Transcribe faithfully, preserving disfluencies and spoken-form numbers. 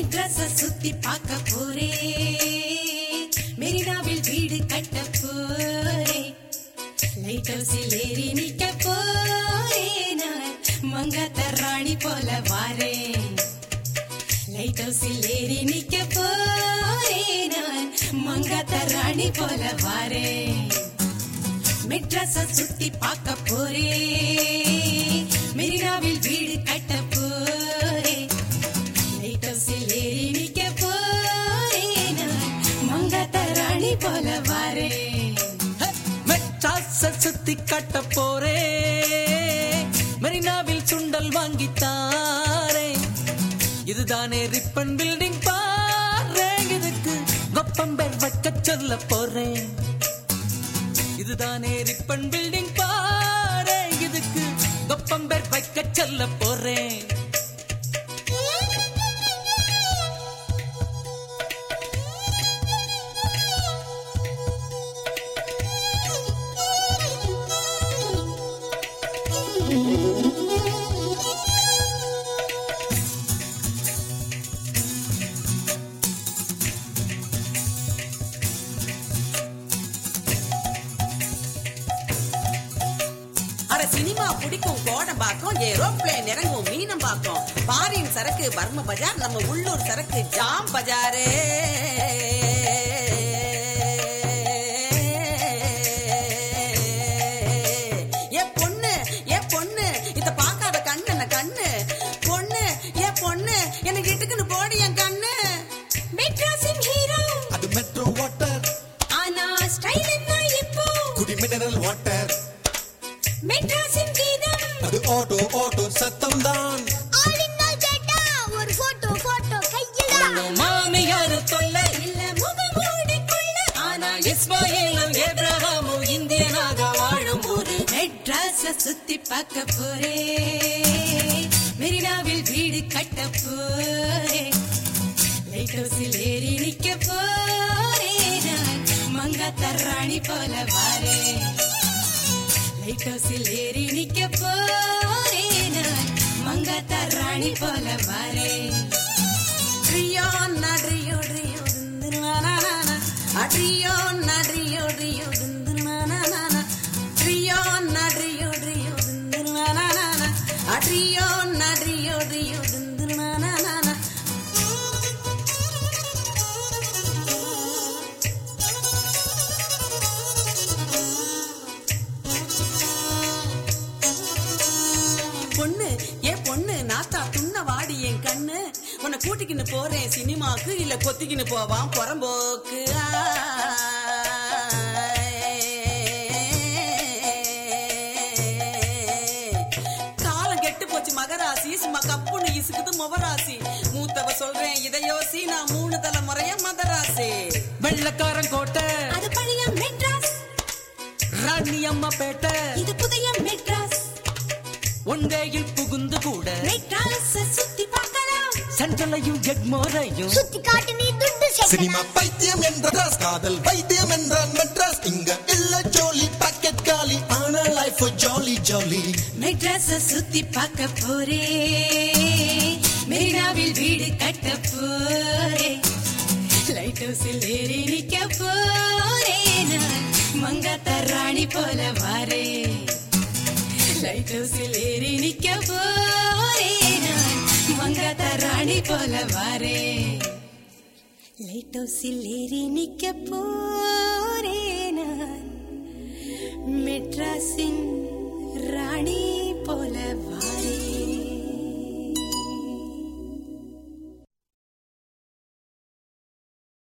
மெட்ராஸ சுத்தி பார்க்க போறே, மெரினாவில் வீடு கட்ட போறே, லைட் ஹவுஸில் ஏறி நிக்க போறே, நான் மங்காத்த ராணி போல வாரேன். லைட் ஹவுஸில் ஏறி நிக்க போறே, நான் மங்காத்த ராணி போல வாரேன். மெட்ராஸ சுத்தி பார்க்க போறே, மெரினாவில் வீடு கட்ட போறே, லைட் ஹவுஸில் ஏறி நிக்க போறே, நான் மங்காத்த ராணி போல வாரேன். மெட்ராஸ சுத்தி கட்ட போறே, மெரினாவில் சுண்டல் வாங்கித்தாரே, இதுதானே ரிப்பன் பில்டிங் பாரு, இதுக்கு வெப்பம்பேர் வைக்க சொல்ல போறேன். இதுதானே ரிப்பன் பில்டிங் பாரு, இதுக்கு வெப்பம்பேர் வைக்க சொல்ல போறேன். சினிமா பிடிக்கும் கோடம்பாக்கம், ஏரோப்ளேன் இறங்கும் மீனம்பாக்கம், பாரின் சரக்கு பர்ம பஜார், நம்ம உள்ளூர் சரக்கு ஜாம் பஜாரே. ஏ பொண்ணு ஏ பொண்ணு இத பாக்காத கண்ணு என்ன கண்ணு, பொண்ணு ஏ பொண்ணு எனக்கு இட்டுக்குன்னு போடி என் கண்ணு. மெட்ராஸின் ஹீரோ அது மெட்ரோ வாட்டர், ஆனா ஸ்டைல் என்ன இப்போ குடி மினரல் வாட்டர். மெட்ராஸின் கீதம் அது ஆட்டோ ஆட்டோ சத்தம் தான். ஆளினால் கேட்டா ஒரு போட்டோ போட்டோ கையில மாமியாரு தொல்ல இல்ல முகமூடி கொள்ள, ஆனா இஸ்மாயிலும் ஏப்ரஹாமும் இந்தியனாக வாழும் ஊரு. மெட்ராஸ சுத்தி பார்க்க போறே, மெரினாவில் வீடு கட்ட போறே, லைட் ஹவுஸில் ஏறி நிக்க போறே, நான் மங்காத்த ராணி போல வாரேன். லைட் ஹவுஸில் ஏறி நிக்க போறே, நான் மங்காத்த ராணி போல வாரேன். ட்ரியோ நட்ரியோ ட்ரியோ திந்துனானானா, அட்ரியோ நட்ரியோ ட்ரியோ திந்துனானானா, ட்ரியோ நட்ரியோ ட்ரியோ திந்துனானானா, அட்ரியோ நட்ரியோ ட்ரியோ திந்துனானானா. பொண்ணு ஏ பொண்ணு நாத்தா துண்ண வாடி என் கண்ணு, உன்னை கூட்டிக்கின்னு போறேன் சினிமாக்கு, இல்ல கொத்திக்கின்னு போவான் புறம்போக்கு. காலம் கெட்டு போச்சு மகராசி, சும்மா கப்புன்னு இசுக்குது முவராசி, மூத்தவ சொல்றேன் இதையோசி, நான் மூணு தலைமுறைய மதராசி. வெள்ளக்காரன் கோட்டை அது பழைய மெட்ராஸ், ராணி அம்மா பேட்டை இது புதிய மெட்ராஸ். ஒன்றையில் புகுந்து கூட மெட்ராஸ சுத்தி பார்க்கலாம், சென்ட்ரலையும் எக்மோரையும் சுத்தி காட்டு நீ துண்டு சேர்க்கலாம். சினிமா பைத்தியம் என்ற காதல் வைத்தியம் என்றான் மெட்ராஸ், இங்க இல்ல ஜோலி பாக்கெட் காலி, ஆனா லைஃப் ஜாலி ஜாலி. மெட்ராஸ சுத்தி பார்க்க போறே, மெரினாவில் வீடு கட்ட போறே, லைட் ஹவுஸில் ஏறி நிக்க போறே, நான் மங்காத்த ராணி போல வாரேன். லைட் ஹவுஸில் ஏறி நிக்க போறே, நான் மங்காத்த ராணி போல வாரேன். லைட் ஹவுஸில் ஏறி நிக்க போறே, நான் மெட்ராஸின்